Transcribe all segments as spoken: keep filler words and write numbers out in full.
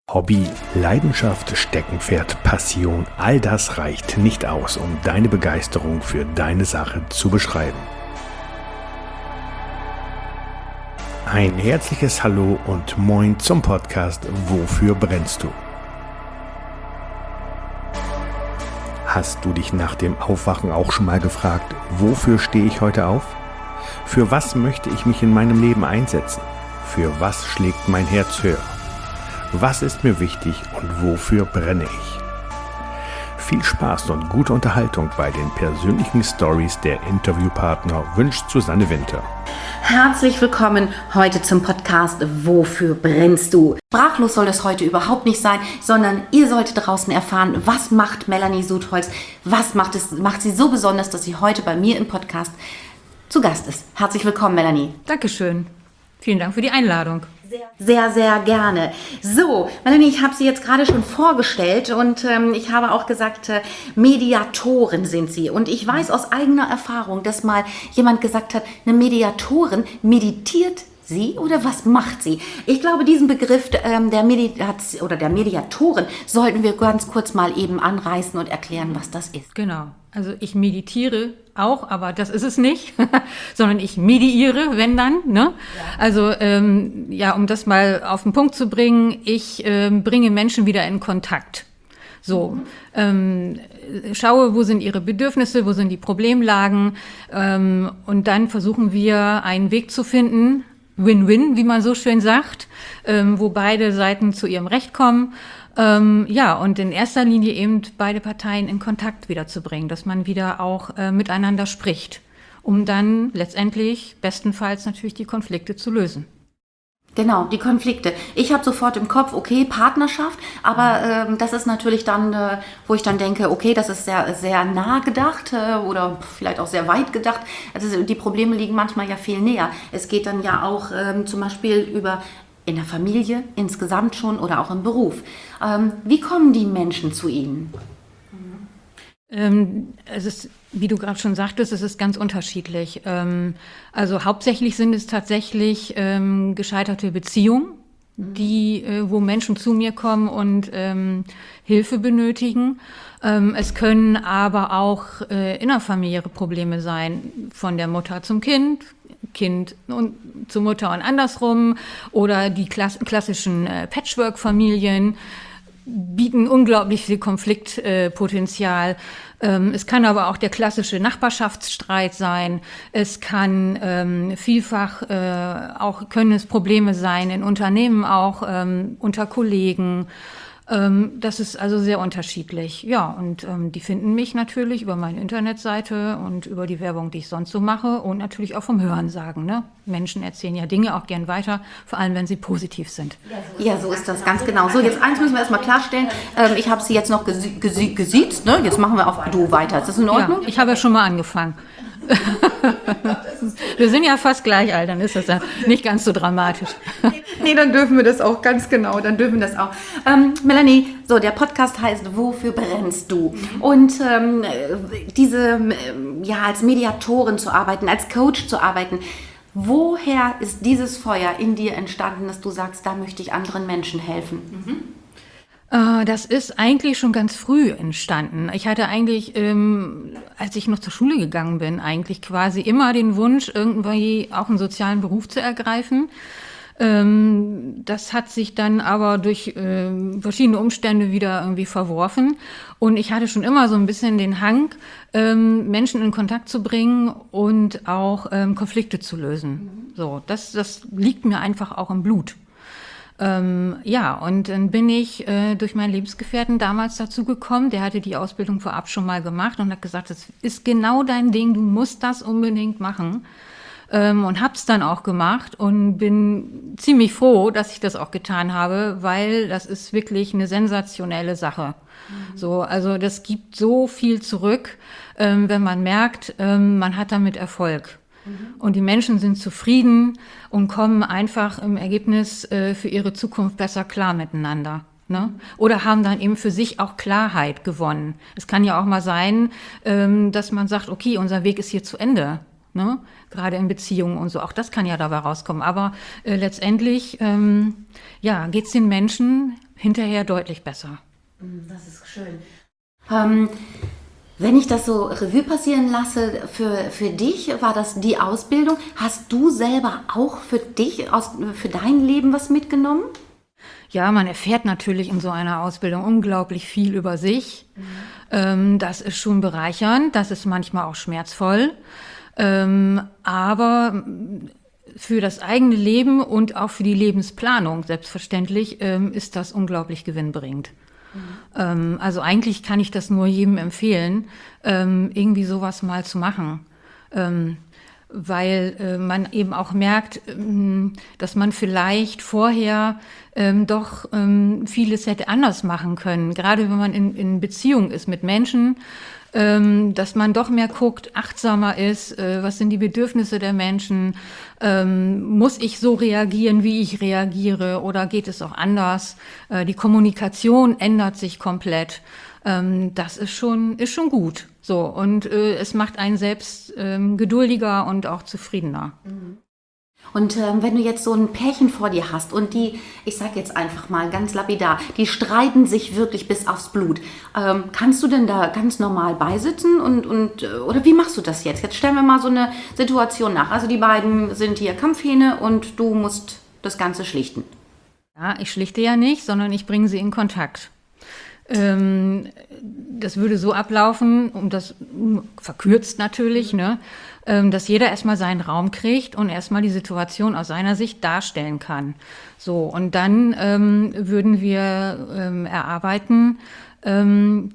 Hobby, Leidenschaft, Steckenpferd, Passion, all das reicht nicht aus, um deine Begeisterung für deine Sache zu beschreiben. Ein herzliches Hallo und Moin zum Podcast Wofür brennst du? Hast du dich nach dem Aufwachen auch schon mal gefragt, wofür stehe ich heute auf? Für was möchte ich mich in meinem Leben einsetzen? Für was schlägt mein Herz höher? Was ist mir wichtig und wofür brenne ich? Viel Spaß und gute Unterhaltung bei den persönlichen Stories der Interviewpartner wünscht Susanne Winter. Herzlich willkommen heute zum Podcast Wofür brennst du? Sprachlos soll das heute überhaupt nicht sein, sondern ihr solltet draußen erfahren, was macht Melanie Sudholz, was macht, es, macht sie so besonders, dass sie heute bei mir im Podcast zu Gast ist. Herzlich willkommen, Melanie. Dankeschön. Vielen Dank für die Einladung. Sehr, sehr gerne. So, Melanie, ich habe Sie jetzt gerade schon vorgestellt und ähm, ich habe auch gesagt, äh, Mediatoren sind Sie. Und ich weiß aus eigener Erfahrung, dass mal jemand gesagt hat, eine Mediatorin meditiert sie oder was macht sie? Ich glaube, diesen Begriff ähm, der Meditation oder der Mediatoren sollten wir ganz kurz mal eben anreißen und erklären, was das ist. Genau. Also ich meditiere auch, aber das ist es nicht, sondern ich mediiere, wenn dann. Ne? Ja. Also ähm, ja, um das mal auf den Punkt zu bringen, ich ähm, bringe Menschen wieder in Kontakt. So, mhm. ähm, schaue, wo sind ihre Bedürfnisse, wo sind die Problemlagen ähm, und dann versuchen wir einen Weg zu finden, Win-Win, wie man so schön sagt, ähm, wo beide Seiten zu ihrem Recht kommen. Ähm, ja, und in erster Linie eben beide Parteien in Kontakt wiederzubringen, dass man wieder auch äh, miteinander spricht, um dann letztendlich bestenfalls natürlich die Konflikte zu lösen. Genau, die Konflikte. Ich habe sofort im Kopf, okay, Partnerschaft, aber ähm, das ist natürlich dann, äh, wo ich dann denke, okay, das ist sehr, sehr nah gedacht äh, oder vielleicht auch sehr weit gedacht. Also die Probleme liegen manchmal ja viel näher. Es geht dann ja auch ähm, zum Beispiel über in der Familie insgesamt schon oder auch im Beruf. Ähm, wie kommen die Menschen zu Ihnen? Ähm, es ist, wie du gerade schon sagtest, es ist ganz unterschiedlich. Ähm, also hauptsächlich sind es tatsächlich ähm, gescheiterte Beziehungen, die, äh, wo Menschen zu mir kommen und ähm, Hilfe benötigen. Ähm, es können aber auch äh, innerfamiliäre Probleme sein, von der Mutter zum Kind, Kind und zur Mutter und andersrum, oder die klass- klassischen äh, Patchwork-Familien bieten unglaublich viel Konfliktpotenzial. Äh, ähm, es kann aber auch der klassische Nachbarschaftsstreit sein. Es kann ähm, vielfach äh, auch können es Probleme sein in Unternehmen, auch ähm, unter Kollegen. Ähm, das ist also sehr unterschiedlich. Ja, und ähm, die finden mich natürlich über meine Internetseite und über die Werbung, die ich sonst so mache, und natürlich auch vom Hörensagen. Ne? Menschen erzählen ja Dinge auch gern weiter, vor allem wenn sie positiv sind. Ja, so ist das ganz genau. So, jetzt eins müssen wir erstmal klarstellen. Ähm, ich habe Sie jetzt noch gesi- gesi- gesiezt, ne? Jetzt machen wir auf Du weiter. Ist das in Ordnung? Ja, ich habe ja schon mal angefangen. Wir sind ja fast gleich alt, dann ist das ja nicht ganz so dramatisch. Nee, dann dürfen wir das auch, ganz genau, dann dürfen wir das auch. Ähm, Melanie, so, der Podcast heißt Wofür brennst du? Und ähm, diese, ähm, ja, als Mediatorin zu arbeiten, als Coach zu arbeiten, woher ist dieses Feuer in dir entstanden, dass du sagst, da möchte ich anderen Menschen helfen? Mhm. Das ist eigentlich schon ganz früh entstanden. Ich hatte eigentlich, ähm, als ich noch zur Schule gegangen bin, eigentlich quasi immer den Wunsch, irgendwie auch einen sozialen Beruf zu ergreifen. Ähm, das hat sich dann aber durch ähm, verschiedene Umstände wieder irgendwie verworfen. Und ich hatte schon immer so ein bisschen den Hang, ähm, Menschen in Kontakt zu bringen und auch ähm, Konflikte zu lösen. Mhm. So, das, das liegt mir einfach auch im Blut. Ähm, ja, und dann bin ich äh, durch meinen Lebensgefährten damals dazu gekommen, der hatte die Ausbildung vorab schon mal gemacht und hat gesagt, das ist genau dein Ding, du musst das unbedingt machen. Ähm, und hab's dann auch gemacht und bin ziemlich froh, dass ich das auch getan habe, weil das ist wirklich eine sensationelle Sache. Mhm. So, also das gibt so viel zurück, ähm, wenn man merkt, ähm, man hat damit Erfolg. Und die Menschen sind zufrieden und kommen einfach im Ergebnis äh, für ihre Zukunft besser klar miteinander. Ne? Oder haben dann eben für sich auch Klarheit gewonnen. Es kann ja auch mal sein, ähm, dass man sagt, okay, unser Weg ist hier zu Ende. Ne? Gerade in Beziehungen und so. Auch das kann ja dabei rauskommen. Aber äh, letztendlich ähm, ja, geht es den Menschen hinterher deutlich besser. Das ist schön. Ähm, wenn ich das so Revue passieren lasse, für, für dich war das die Ausbildung. Hast du selber auch für dich, aus, für dein Leben was mitgenommen? Ja, man erfährt natürlich in so einer Ausbildung unglaublich viel über sich. Mhm. Ähm, das ist schon bereichernd, das ist manchmal auch schmerzvoll. Ähm, aber für das eigene Leben und auch für die Lebensplanung, selbstverständlich, ähm, ist das unglaublich gewinnbringend. Mhm. Ähm, also eigentlich kann ich das nur jedem empfehlen, ähm, irgendwie sowas mal zu machen. Ähm, weil äh, man eben auch merkt, ähm, dass man vielleicht vorher ähm, doch ähm, vieles hätte anders machen können. Gerade wenn man in, in Beziehung ist mit Menschen, ähm, dass man doch mehr guckt, achtsamer ist, äh, was sind die Bedürfnisse der Menschen, ähm, muss ich so reagieren, wie ich reagiere, oder geht es auch anders? Äh, die Kommunikation ändert sich komplett. Ähm, das ist schon, ist schon gut. So, und äh, es macht einen selbst ähm, geduldiger und auch zufriedener. Und ähm, wenn du jetzt so ein Pärchen vor dir hast und die, ich sag jetzt einfach mal ganz lapidar, die streiten sich wirklich bis aufs Blut, ähm, kannst du denn da ganz normal beisitzen und, und äh, oder wie machst du das jetzt? Jetzt stellen wir mal so eine Situation nach. Also die beiden sind hier Kampfhähne und du musst das Ganze schlichten. Ja, ich schlichte ja nicht, sondern ich bringe sie in Kontakt. Ähm, das würde so ablaufen, um das verkürzt natürlich, ne, ähm, dass jeder erstmal seinen Raum kriegt und erstmal die Situation aus seiner Sicht darstellen kann. So, und dann ähm, würden wir ähm, erarbeiten, ähm,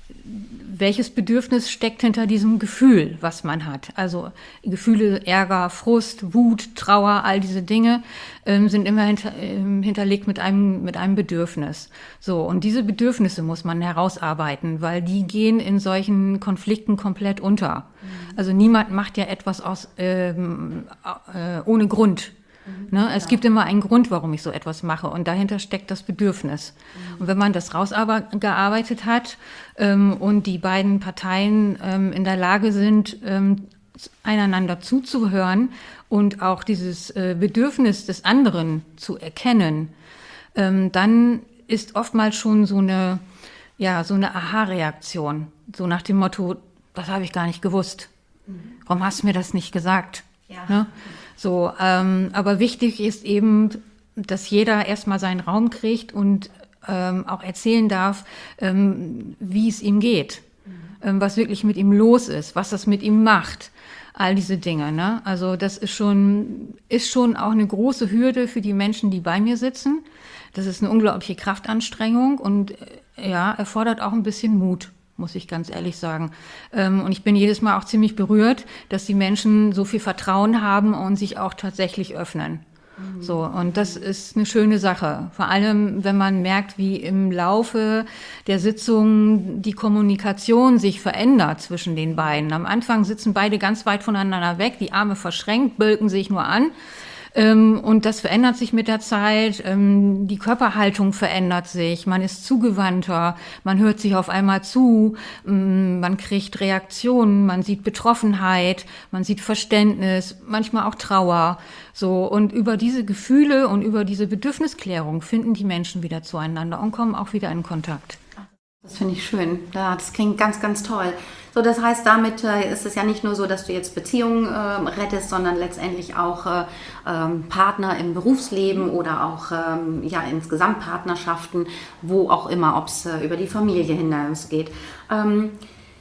welches Bedürfnis steckt hinter diesem Gefühl, was man hat. Also Gefühle, Ärger, Frust, Wut, Trauer, all diese Dinge ähm, sind immer hinter, ähm, hinterlegt mit einem, mit einem Bedürfnis. So, und diese Bedürfnisse muss man herausarbeiten, weil die gehen in solchen Konflikten komplett unter. Mhm. Also niemand macht ja etwas aus ähm, äh, ohne Grund. Mhm, ne? Es gibt immer einen Grund, warum ich so etwas mache, und dahinter steckt das Bedürfnis. Mhm. Und wenn man das rausgearbeitet hat ähm, und die beiden Parteien ähm, in der Lage sind, ähm, einander zuzuhören und auch dieses äh, Bedürfnis des anderen zu erkennen, ähm, dann ist oftmals schon so eine, ja, so eine Aha-Reaktion, so nach dem Motto, das habe ich gar nicht gewusst. Mhm. Warum hast du mir das nicht gesagt? Ja. Ne? So, ähm, aber wichtig ist eben, dass jeder erstmal seinen Raum kriegt und ähm, auch erzählen darf, ähm, wie es ihm geht, mhm. ähm, was wirklich mit ihm los ist, was das mit ihm macht, all diese Dinge. Ne? Also das ist schon, ist schon auch eine große Hürde für die Menschen, die bei mir sitzen. Das ist eine unglaubliche Kraftanstrengung und äh, ja, erfordert auch ein bisschen Mut, muss ich ganz ehrlich sagen. Und ich bin jedes Mal auch ziemlich berührt, dass die Menschen so viel Vertrauen haben und sich auch tatsächlich öffnen. Mhm. So, und das ist eine schöne Sache. Vor allem, wenn man merkt, wie im Laufe der Sitzung die Kommunikation sich verändert zwischen den beiden. Am Anfang sitzen beide ganz weit voneinander weg, die Arme verschränkt, bölken sich nur an. Ähm, und das verändert sich mit der Zeit, ähm, die Körperhaltung verändert sich, man ist zugewandter, man hört sich auf einmal zu, ähm, man kriegt Reaktionen, man sieht Betroffenheit, man sieht Verständnis, manchmal auch Trauer. So, und über diese Gefühle und über diese Bedürfnisklärung finden die Menschen wieder zueinander und kommen auch wieder in Kontakt. Das finde ich schön. Ja, das klingt ganz, ganz toll. So, das heißt, damit äh, ist es ja nicht nur so, dass du jetzt Beziehungen äh, rettest, sondern letztendlich auch äh, ähm, Partner im Berufsleben oder auch ähm, ja, insgesamt Partnerschaften, wo auch immer, ob es äh, über die Familie hinausgeht. Ähm,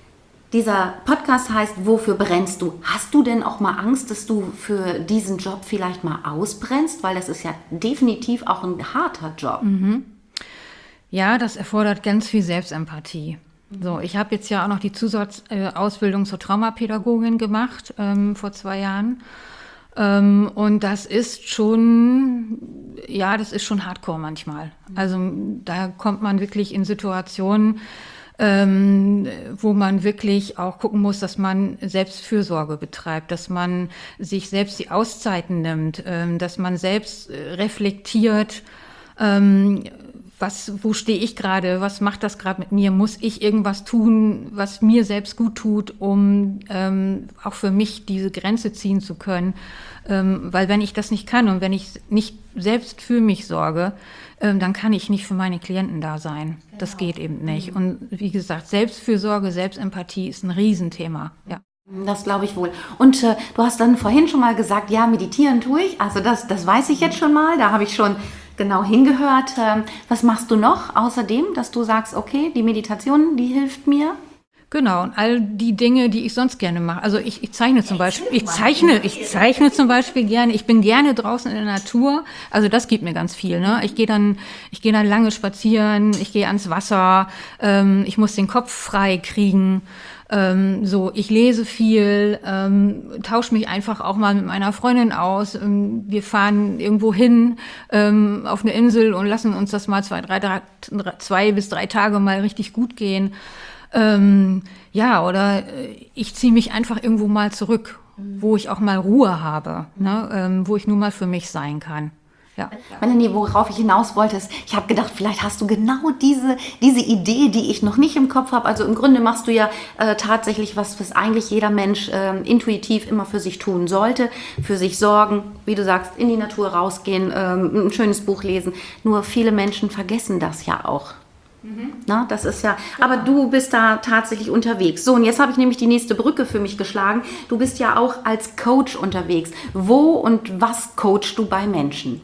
dieser Podcast heißt, wofür brennst du? Hast du denn auch mal Angst, dass du für diesen Job vielleicht mal ausbrennst? Weil das ist ja definitiv auch ein harter Job. Mhm. Ja, das erfordert ganz viel Selbstempathie. So, ich habe jetzt ja auch noch die Zusatzausbildung zur Traumapädagogin gemacht ähm, vor zwei Jahren. Ähm, und das ist schon, ja, das ist schon hardcore manchmal. Also da kommt man wirklich in Situationen, ähm, wo man wirklich auch gucken muss, dass man Selbstfürsorge betreibt, dass man sich selbst die Auszeiten nimmt, ähm, dass man selbst äh, reflektiert, ähm, was, wo stehe ich gerade, was macht das gerade mit mir, muss ich irgendwas tun, was mir selbst gut tut, um ähm, auch für mich diese Grenze ziehen zu können, ähm, weil wenn ich das nicht kann und wenn ich nicht selbst für mich sorge, ähm, dann kann ich nicht für meine Klienten da sein. Genau. Das geht eben nicht. Und wie gesagt, Selbstfürsorge, Selbstempathie ist ein Riesenthema, ja. Das glaube ich wohl. Und äh, du hast dann vorhin schon mal gesagt, ja, meditieren tue ich. Also das, das weiß ich jetzt schon mal. Da habe ich schon genau hingehört. Ähm, was machst du noch außerdem, dass du sagst, okay, die Meditation, die hilft mir? Genau, und all die Dinge, die ich sonst gerne mache. Also ich, ich zeichne zum Beispiel, ich zeichne, ich zeichne zum Beispiel gerne, ich bin gerne draußen in der Natur. Also das gibt mir ganz viel, ne? Ich gehe dann, ich gehe dann lange spazieren, ich gehe ans Wasser, ähm, ich muss den Kopf frei kriegen. Ähm, so, ich lese viel, ähm, tausche mich einfach auch mal mit meiner Freundin aus. Ähm, wir fahren irgendwo hin ähm, auf eine Insel und lassen uns das mal zwei, drei, drei, zwei bis drei Tage mal richtig gut gehen. Ähm, ja, oder ich ziehe mich einfach irgendwo mal zurück, wo ich auch mal Ruhe habe, ne? ähm, wo ich nur mal für mich sein kann. Ja. Melanie, worauf ich hinaus wollte, ist, ich habe gedacht, vielleicht hast du genau diese, diese Idee, die ich noch nicht im Kopf habe. Also im Grunde machst du ja äh, tatsächlich was, was eigentlich jeder Mensch äh, intuitiv immer für sich tun sollte. Für sich sorgen, wie du sagst, in die Natur rausgehen, ähm, ein schönes Buch lesen. Nur viele Menschen vergessen das ja auch. Mhm. Na, das ist ja, aber du bist da tatsächlich unterwegs. So, und jetzt habe ich nämlich die nächste Brücke für mich geschlagen. Du bist ja auch als Coach unterwegs. Wo und was coachst du bei Menschen?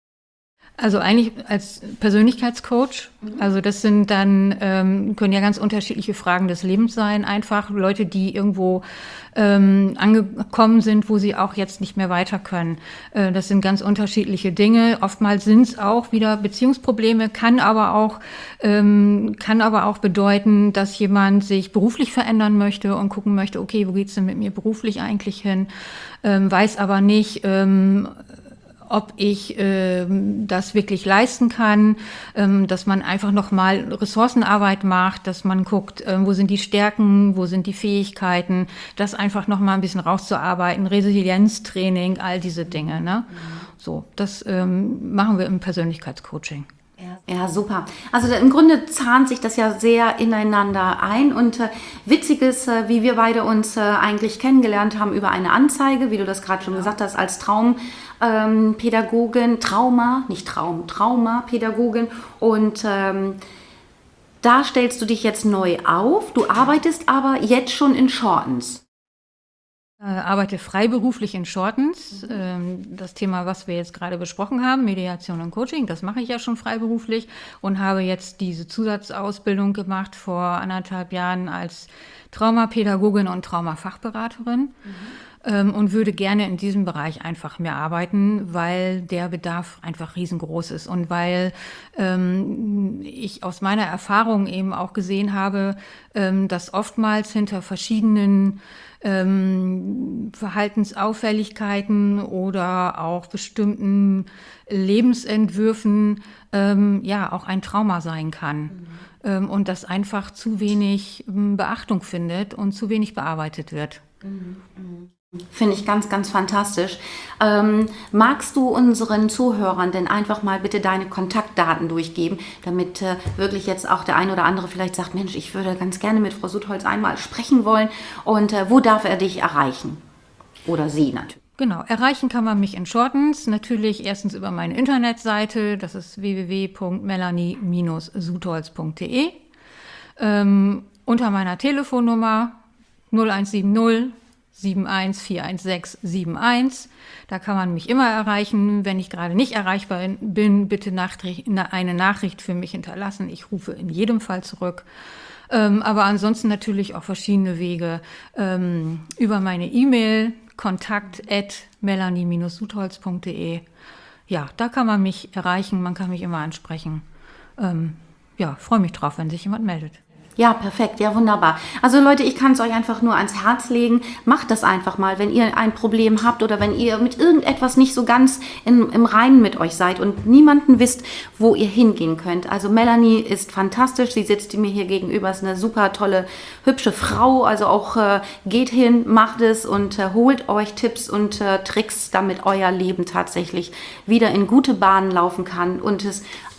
Also eigentlich als Persönlichkeitscoach. Also das sind dann, ähm, können ja ganz unterschiedliche Fragen des Lebens sein. Einfach Leute, die irgendwo ähm, angekommen sind, wo sie auch jetzt nicht mehr weiter können. Äh, das sind ganz unterschiedliche Dinge. Oftmals sind es auch wieder Beziehungsprobleme, kann aber auch, ähm, kann aber auch bedeuten, dass jemand sich beruflich verändern möchte und gucken möchte, okay, wo geht's denn mit mir beruflich eigentlich hin? Ähm, weiß aber nicht, ähm, ob ich äh, das wirklich leisten kann, ähm, dass man einfach nochmal Ressourcenarbeit macht, dass man guckt, äh, wo sind die Stärken, wo sind die Fähigkeiten, das einfach nochmal ein bisschen rauszuarbeiten, Resilienztraining, all diese Dinge. Ne? Mhm. So, das ähm, machen wir im Persönlichkeitscoaching. Ja, super. Also im Grunde zahnt sich das ja sehr ineinander ein und äh, witzig ist, äh, wie wir beide uns äh, eigentlich kennengelernt haben über eine Anzeige, wie du das gerade schon gesagt hast, als Traumpädagogin, ähm, Trauma, nicht Traum, Traumapädagogin und ähm, da stellst du dich jetzt neu auf, du arbeitest aber jetzt schon in Shortens. Ich arbeite freiberuflich in Shortens. Mhm. Das Thema, was wir jetzt gerade besprochen haben, Mediation und Coaching, das mache ich ja schon freiberuflich und habe jetzt diese Zusatzausbildung gemacht vor anderthalb Jahren als Traumapädagogin und Traumafachberaterin. Mhm. Und würde gerne in diesem Bereich einfach mehr arbeiten, weil der Bedarf einfach riesengroß ist und weil ähm, ich aus meiner Erfahrung eben auch gesehen habe, ähm, dass oftmals hinter verschiedenen ähm, Verhaltensauffälligkeiten oder auch bestimmten Lebensentwürfen ähm, ja auch ein Trauma sein kann. Mhm. Ähm, und das einfach zu wenig ähm, Beachtung findet und zu wenig bearbeitet wird. Mhm. Finde ich ganz, ganz fantastisch. Ähm, magst du unseren Zuhörern denn einfach mal bitte deine Kontaktdaten durchgeben, damit äh, wirklich jetzt auch der ein oder andere vielleicht sagt, Mensch, ich würde ganz gerne mit Frau Sutholz einmal sprechen wollen. Und äh, wo darf er dich erreichen? Oder sie natürlich. Genau, erreichen kann man mich in Shortens. Natürlich erstens über meine Internetseite, das ist w w w punkt melanie Bindestrich sutholz punkt d e. Ähm, unter meiner Telefonnummer null eins sieben null sieben eins vier eins sechs sieben eins. Da kann man mich immer erreichen. Wenn ich gerade nicht erreichbar bin, bitte eine Nachricht für mich hinterlassen. Ich rufe in jedem Fall zurück. Ähm, aber ansonsten natürlich auch verschiedene Wege ähm, über meine E-Mail kontakt at melanie Bindestrich sutholz punkt d e. Ja, da kann man mich erreichen. Man kann mich immer ansprechen. Ähm, ja, freue mich drauf, wenn sich jemand meldet. Ja, perfekt, ja, wunderbar. Also Leute, ich kann es euch einfach nur ans Herz legen. Macht das einfach mal, wenn ihr ein Problem habt oder wenn ihr mit irgendetwas nicht so ganz in, im Reinen mit euch seid und niemanden wisst, wo ihr hingehen könnt. Also Melanie ist fantastisch, sie sitzt mir hier gegenüber, ist eine super tolle, hübsche Frau. Also auch äh, geht hin, macht es und äh, holt euch Tipps und äh, Tricks, damit euer Leben tatsächlich wieder in gute Bahnen laufen kann und es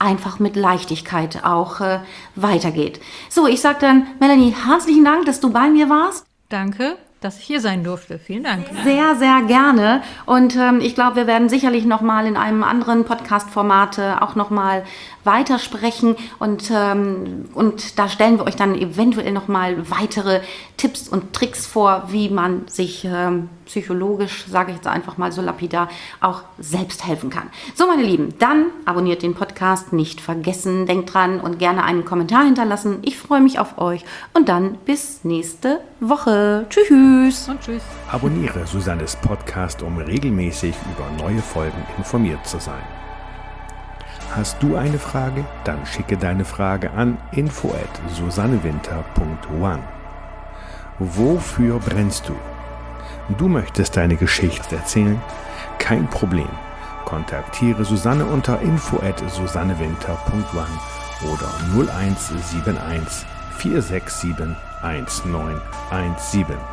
einfach mit Leichtigkeit auch äh, weitergeht. So, ich sage dann, Melanie, herzlichen Dank, dass du bei mir warst. Danke, dass ich hier sein durfte. Vielen Dank. Sehr, sehr gerne. Und ähm, ich glaube, wir werden sicherlich nochmal in einem anderen Podcast-Format äh, auch nochmal weitersprechen. Und, ähm, und da stellen wir euch dann eventuell nochmal weitere Tipps und Tricks vor, wie man sich ähm, psychologisch, sage ich jetzt einfach mal so lapidar, auch selbst helfen kann. So, meine Lieben, dann abonniert den Podcast, nicht vergessen, denkt dran und gerne einen Kommentar hinterlassen. Ich freue mich auf euch und dann bis nächste Woche. Tschüss. Und tschüss. Abonniere Susannes Podcast, um regelmäßig über neue Folgen informiert zu sein. Hast du eine Frage? Dann schicke deine Frage an info at susannewinter punkt one. Wofür brennst du? Du möchtest deine Geschichte erzählen? Kein Problem. Kontaktiere Susanne unter info at susannewinter punkt one oder null eins sieben eins vier sechs sieben eins neun eins sieben.